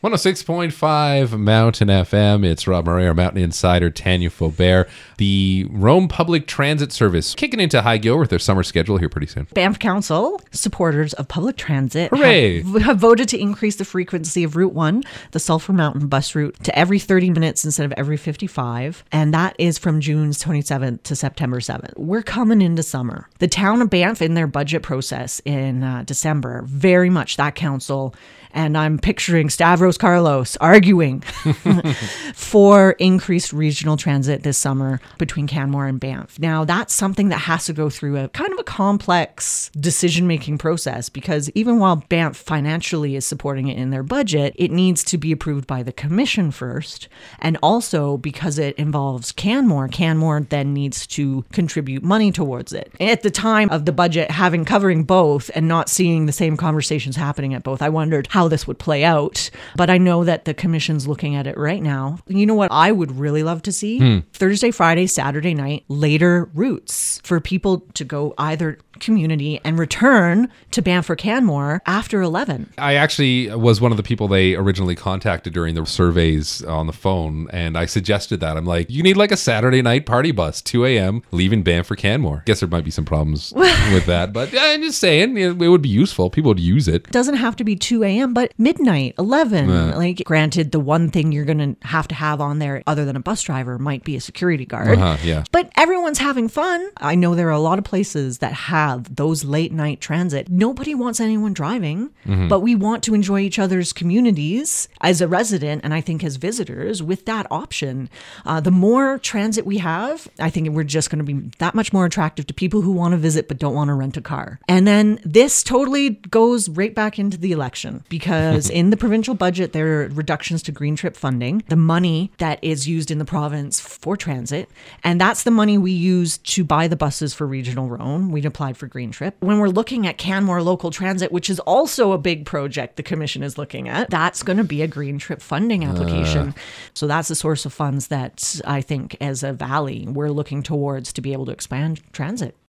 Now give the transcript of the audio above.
106.5 Mountain FM. It's Rob Murray, our Mountain Insider, Tanya Faubert. The Rome Public Transit Service kicking into high gear with their summer schedule here pretty soon. Banff Council, supporters of public transit, Hooray! have voted to increase the frequency of Route 1, the Sulphur Mountain bus route, to every 30 minutes instead of every 55. And that is from June 27th to September 7th. We're coming into summer. The town of Banff, in their budget process in December, very much that council, and I'm picturing Stavros Carlos arguing for increased regional transit this summer between Canmore and Banff. Now, that's something that has to go through a kind of a complex decision-making process, because even while Banff financially is supporting it in their budget, it needs to be approved by the commission first. And also, because it involves Canmore then needs to contribute money towards it. At the time of the budget covering both and not seeing the same conversations happening at both, I wondered how this would play out. But I know that the commission's looking at it right now. You know what I would really love to see? Thursday, Friday, Saturday night, later routes for people to go either community and return to Banff or Canmore after 11. I actually was one of the people they originally contacted during the surveys on the phone, and I suggested that. I'm like, you need like a Saturday night party bus, 2 a.m., leaving Banff for Canmore. Guess there might be some problems with that, but I'm just saying, it would be useful. People would use it. Doesn't have to be 2 a.m., but midnight, 11. Like, granted, the one thing you're going to have on there other than a bus driver might be a security guard. Yeah. But everyone's having fun. I know there are a lot of places that have those late night transit. Nobody wants anyone driving, but we want to enjoy each other's communities as a resident, and I think as visitors, with that option. The more transit we have, I think we're just going to be that much more attractive to people who want to visit but don't want to rent a car. And then this totally goes right back into the election, because in the provincial budget, there are reductions to green trip funding, the money that is used in the province for transit. And that's the money we use to buy the buses for Regional Rome. We'd applied for Green Trip. When we're looking at Canmore Local Transit, which is also a big project the commission is looking at, that's going to be a Green Trip funding application. So that's a source of funds that I think as a valley we're looking towards to be able to expand transit.